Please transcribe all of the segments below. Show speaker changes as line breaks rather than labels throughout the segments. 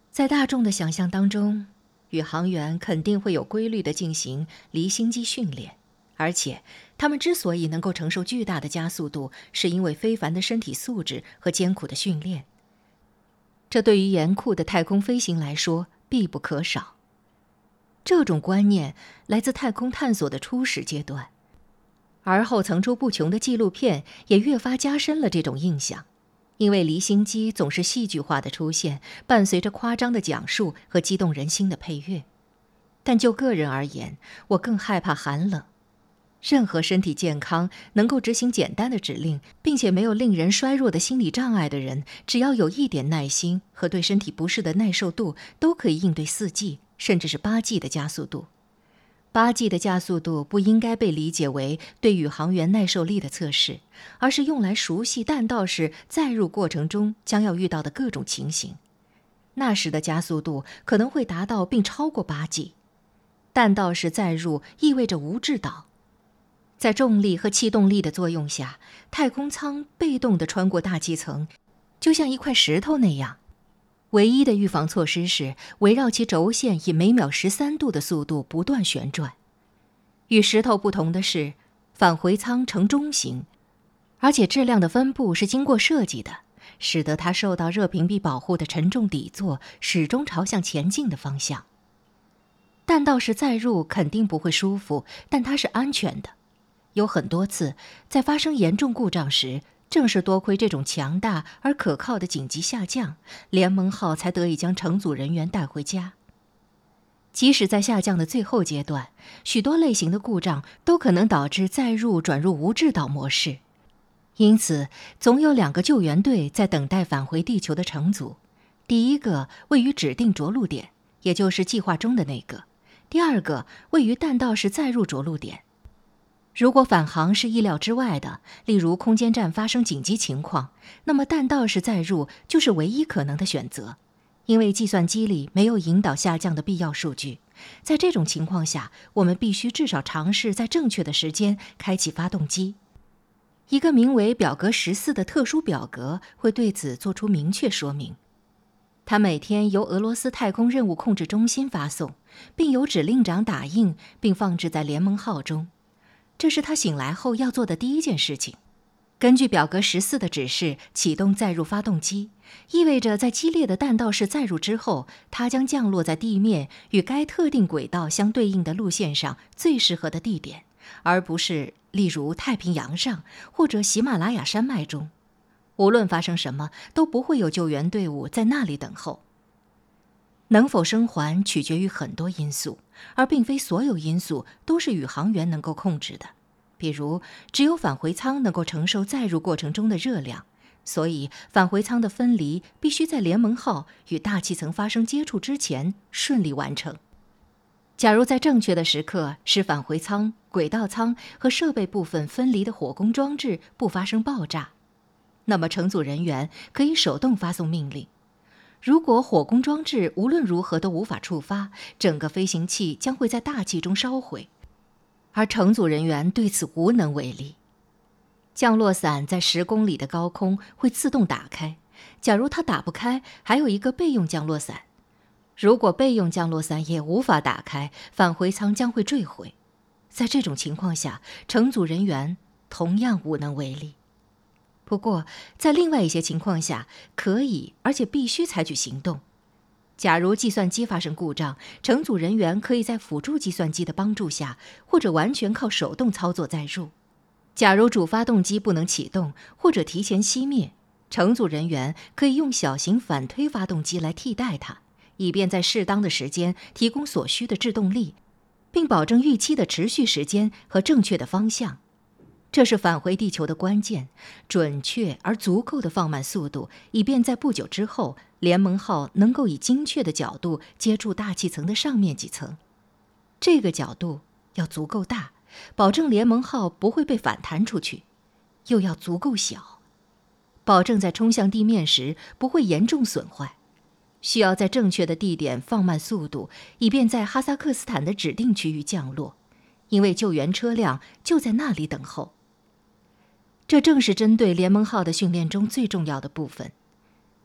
在大众的想象当中，宇航员肯定会有规律地进行离心机训练，而且他们之所以能够承受巨大的加速度，是因为非凡的身体素质和艰苦的训练。这对于严酷的太空飞行来说必不可少。这种观念来自太空探索的初始阶段，而后层出不穷的纪录片也越发加深了这种印象。因为离心机总是戏剧化的出现，伴随着夸张的讲述和激动人心的配乐。但就个人而言，我更害怕寒冷。任何身体健康、能够执行简单的指令，并且没有令人衰弱的心理障碍的人，只要有一点耐心和对身体不适的耐受度，都可以应对4G甚至是8G的加速度。8G 的加速度不应该被理解为对宇航员耐受力的测试，而是用来熟悉弹道式载入过程中将要遇到的各种情形。那时的加速度可能会达到并超过8G。弹道式载入意味着无制导，在重力和气动力的作用下，太空舱被动地穿过大气层，就像一块石头那样。唯一的预防措施是围绕其轴线以每秒13度的速度不断旋转。与石头不同的是，返回舱呈中型，而且质量的分布是经过设计的，使得它受到热屏蔽保护的沉重底座始终朝向前进的方向。弹道式载入肯定不会舒服，但它是安全的。有很多次，在发生严重故障时，正是多亏这种强大而可靠的紧急下降，联盟号才得以将乘组人员带回家。即使在下降的最后阶段，许多类型的故障都可能导致载入转入无制导模式，因此总有2个救援队在等待返回地球的乘组。第一个位于指定着陆点，也就是计划中的那个；第二个位于弹道式载入着陆点。如果返航是意料之外的，例如空间站发生紧急情况，那么弹道式载入就是唯一可能的选择，因为计算机里没有引导下降的必要数据。在这种情况下，我们必须至少尝试在正确的时间开启发动机。一个名为表格14的特殊表格会对此做出明确说明。它每天由俄罗斯太空任务控制中心发送，并由指令长打印并放置在联盟号中。这是他醒来后要做的第一件事情。根据表格14的指示启动载入发动机，意味着在激烈的弹道式载入之后，它将降落在地面与该特定轨道相对应的路线上最适合的地点，而不是例如太平洋上或者喜马拉雅山脉中。无论发生什么，都不会有救援队伍在那里等候。能否生还取决于很多因素，而并非所有因素都是宇航员能够控制的。比如，只有返回舱能够承受载入过程中的热量，所以返回舱的分离必须在联盟号与大气层发生接触之前顺利完成。假如在正确的时刻使返回舱、轨道舱和设备部分分离的火攻装置不发生爆炸，那么乘组人员可以手动发送命令。如果火攻装置无论如何都无法触发，整个飞行器将会在大气中烧毁，而乘组人员对此无能为力。降落伞在10公里的高空会自动打开，假如它打不开，还有一个备用降落伞。如果备用降落伞也无法打开，返回舱将会坠毁。在这种情况下，乘组人员同样无能为力。不过，在另外一些情况下，可以而且必须采取行动。假如计算机发生故障，乘组人员可以在辅助计算机的帮助下，或者完全靠手动操作载入。假如主发动机不能启动，或者提前熄灭，乘组人员可以用小型反推发动机来替代它，以便在适当的时间提供所需的制动力，并保证预期的持续时间和正确的方向。这是返回地球的关键，准确而足够的放慢速度，以便在不久之后，联盟号能够以精确的角度接触大气层的上面几层。这个角度要足够大，保证联盟号不会被反弹出去，又要足够小，保证在冲向地面时不会严重损坏。需要在正确的地点放慢速度，以便在哈萨克斯坦的指定区域降落，因为救援车辆就在那里等候。这正是针对联盟号的训练中最重要的部分。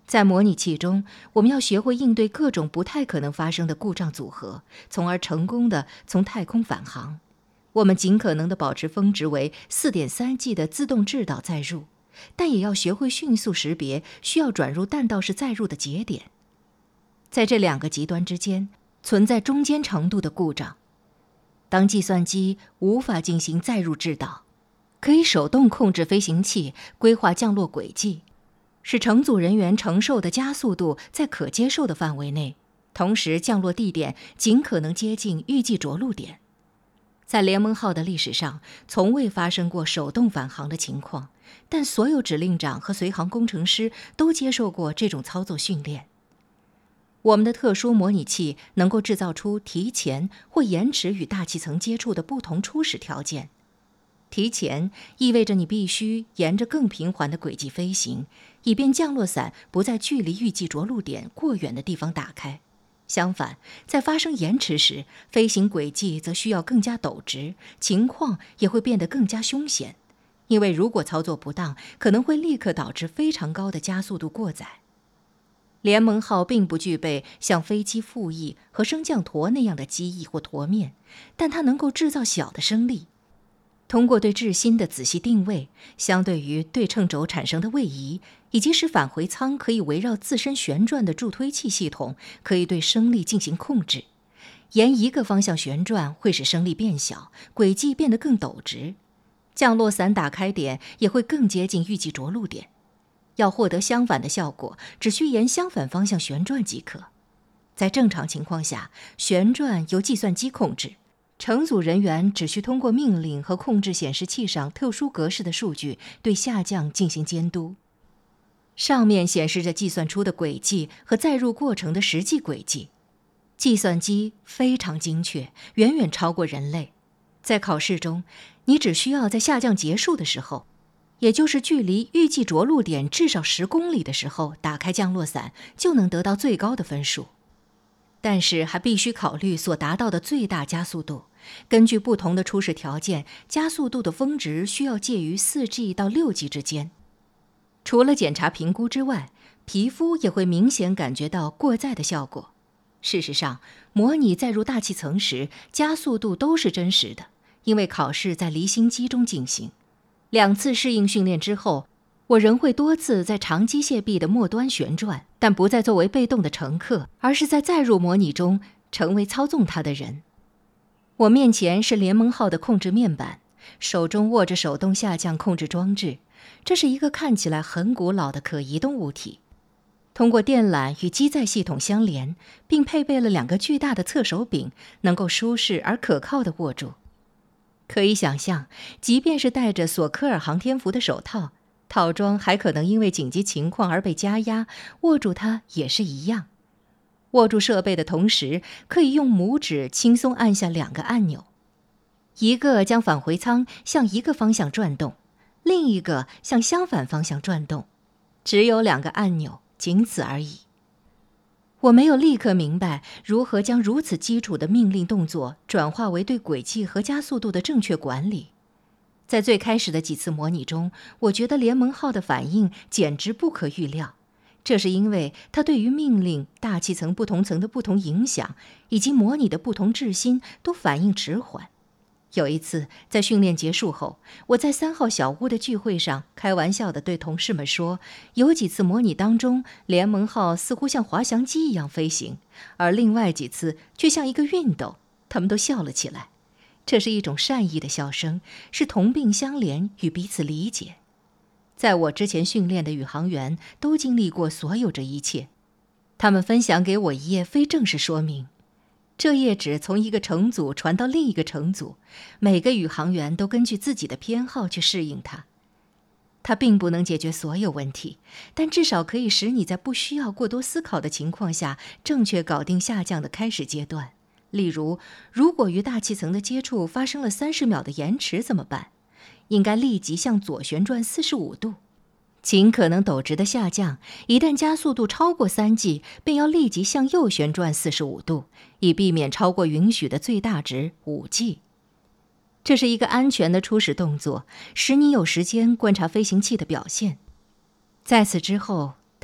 在模拟器中，我们要学会应对各种不太可能发生的故障组合，从而成功地从太空返航。我们尽可能地保持峰值为 4.3G 的自动制导载入，但也要学会迅速识别需要转入弹道式载入的节点。在这两个极端之间，存在中间程度的故障。当计算机无法进行载入制导，可以手动控制飞行器，规划降落轨迹，使乘组人员承受的加速度在可接受的范围内，同时降落地点尽可能接近预计着陆点。在联盟号的历史上，从未发生过手动返航的情况，但所有指令长和随行工程师都接受过这种操作训练。我们的特殊模拟器能够制造出提前或延迟与大气层接触的不同初始条件。提前意味着你必须沿着更平缓的轨迹飞行，以便降落伞不在距离预计着陆点过远的地方打开。相反，在发生延迟时，飞行轨迹则需要更加陡直，情况也会变得更加凶险，因为如果操作不当，可能会立刻导致非常高的加速度过载。联盟号并不具备像飞机副翼和升降舵那样的机翼或舵面，但它能够制造小的升力。通过对质心的仔细定位，相对于对称轴产生的位移，以及使返回舱可以围绕自身旋转的助推器系统，可以对升力进行控制。沿一个方向旋转会使升力变小，轨迹变得更陡直，降落伞打开点也会更接近预计着陆点。要获得相反的效果，只需沿相反方向旋转即可。在正常情况下，旋转由计算机控制，乘组人员只需通过命令和控制显示器上特殊格式的数据对下降进行监督。上面显示着计算出的轨迹和载入过程的实际轨迹。计算机非常精确，远远超过人类。在考试中，你只需要在下降结束的时候，也就是距离预计着陆点至少10公里的时候，打开降落伞，就能得到最高的分数。但是还必须考虑所达到的最大加速度。根据不同的初始条件，加速度的峰值需要介于 4G 到 6G 之间。除了检查评估之外，皮肤也会明显感觉到过载的效果。事实上，模拟载入大气层时，加速度都是真实的，因为考试在离心机中进行。2次适应训练之后，我仍会多次在长机械臂的末端旋转，但不再作为被动的乘客，而是在载入模拟中成为操纵它的人。我面前是联盟号的控制面板，手中握着手动下降控制装置。这是一个看起来很古老的可移动物体，通过电缆与机载系统相连，并配备了2个巨大的侧手柄，能够舒适而可靠地握住。可以想象，即便是戴着索科尔航天服的手套，套装还可能因为紧急情况而被加压，握住它也是一样。握住设备的同时，可以用拇指轻松按下2个按钮，一个将返回舱向一个方向转动，另一个向相反方向转动。只有2个按钮，仅此而已。我没有立刻明白如何将如此基础的命令动作转化为对轨迹和加速度的正确管理。在最开始的几次模拟中，我觉得联盟号的反应简直不可预料。这是因为它对于命令、大气层不同层的不同影响，以及模拟的不同质心都反应迟缓。有一次，在训练结束后，我在3号小屋的聚会上开玩笑地对同事们说，有几次模拟当中，联盟号似乎像滑翔机一样飞行，而另外几次却像一个熨斗。他们都笑了起来。这是一种善意的笑声，是同病相怜与彼此理解。在我之前训练的宇航员都经历过所有这一切。他们分享给我一页非正式说明。这页纸从一个乘组传到另一个乘组，每个宇航员都根据自己的偏好去适应它。它并不能解决所有问题，但至少可以使你在不需要过多思考的情况下，正确搞定下降的开始阶段。例如，如果与大气层的接触发生了30秒的延迟怎么办？应该立即向左旋转45度。尽可能陡直的下降，一旦加速度超过3G，便要立即向右旋转45度，以避免超过允许的最大值5G。这是一个安全的初始动作，使你有时间观察飞行器的表现。在此之后，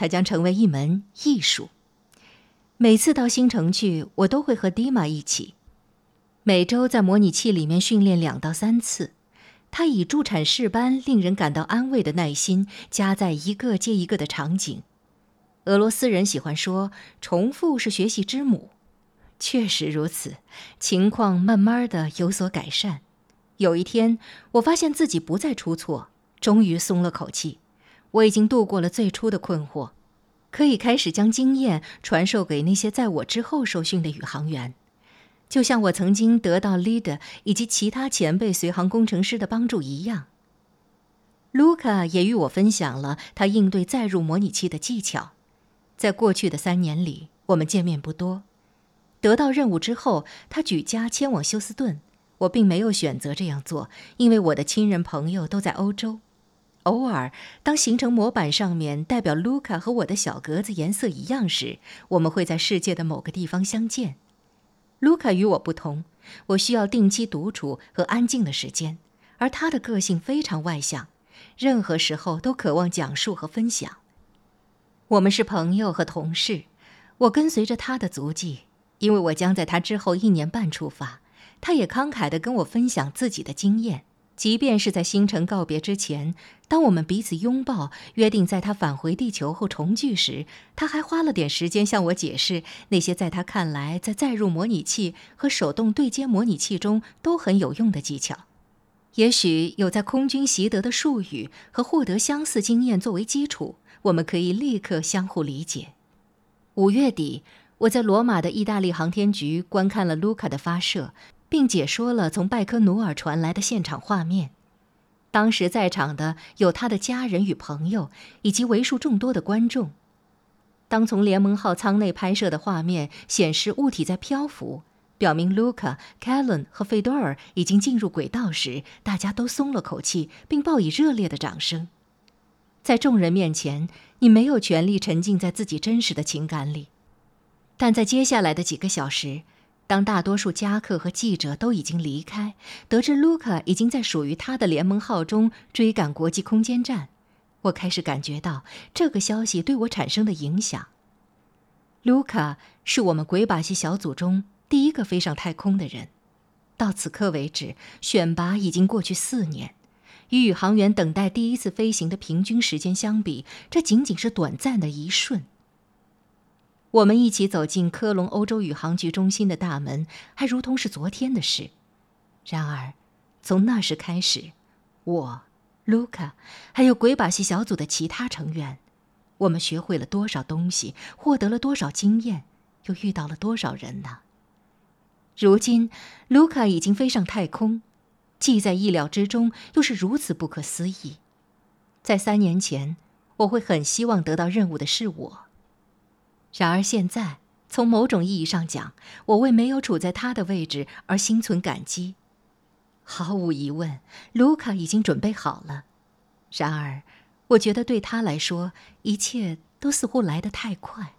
它将成为一门艺术。每次到新城去，我都会和迪玛一起，每周在模拟器里面训练2到3次。他以助产士般令人感到安慰的耐心，加在一个接一个的场景。俄罗斯人喜欢说，重复是学习之母。确实如此，情况慢慢的有所改善。有一天，我发现自己不再出错，终于松了口气。我已经度过了最初的困惑，可以开始将经验传授给那些在我之后受训的宇航员。就像我曾经得到 Lida 以及其他前辈随行工程师的帮助一样。卢卡也与我分享了他应对载入模拟器的技巧。在过去的3年里，我们见面不多。得到任务之后，他举家迁往休斯顿。我并没有选择这样做，因为我的亲人朋友都在欧洲。偶尔，当行程模板上面代表卢卡和我的小格子颜色一样时，我们会在世界的某个地方相见。卢卡与我不同，我需要定期独处和安静的时间，而他的个性非常外向，任何时候都渴望讲述和分享。我们是朋友和同事，我跟随着他的足迹，因为我将在他之后1年半出发。他也慷慨地跟我分享自己的经验，即便是在星辰告别之前，当我们彼此拥抱，约定在他返回地球后重聚时，他还花了点时间向我解释那些在他看来在载入模拟器和手动对接模拟器中都很有用的技巧。也许有在空军习得的术语和获得相似经验作为基础，我们可以立刻相互理解。5月底，我在罗马的意大利航天局观看了卢卡的发射，并解说了从拜科努尔传来的现场画面。当时在场的有他的家人与朋友，以及为数众多的观众。当从联盟号舱内拍摄的画面显示物体在漂浮，表明卢卡、凯伦和费多尔已经进入轨道时，大家都松了口气，并报以热烈的掌声。在众人面前，你没有权利沉浸在自己真实的情感里。但在接下来的几个小时，当大多数家客和记者都已经离开，得知卢卡已经在属于他的联盟号中追赶国际空间站，我开始感觉到这个消息对我产生的影响。卢卡是我们鬼把戏小组中第一个飞上太空的人。到此刻为止，选拔已经过去4年，与宇航员等待第一次飞行的平均时间相比，这仅仅是短暂的一瞬。我们一起走进科隆欧洲宇航局中心的大门，还如同是昨天的事。然而，从那时开始，我、卢卡，还有鬼把戏小组的其他成员，我们学会了多少东西，获得了多少经验，又遇到了多少人呢？如今，卢卡已经飞上太空，既在意料之中，又是如此不可思议。在3年前，我会很希望得到任务的是我。然而现在，从某种意义上讲，我为没有处在他的位置而心存感激。毫无疑问，卢卡已经准备好了。然而，我觉得对他来说，一切都似乎来得太快。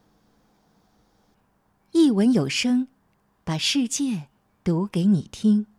一文有声，把世界读给你听。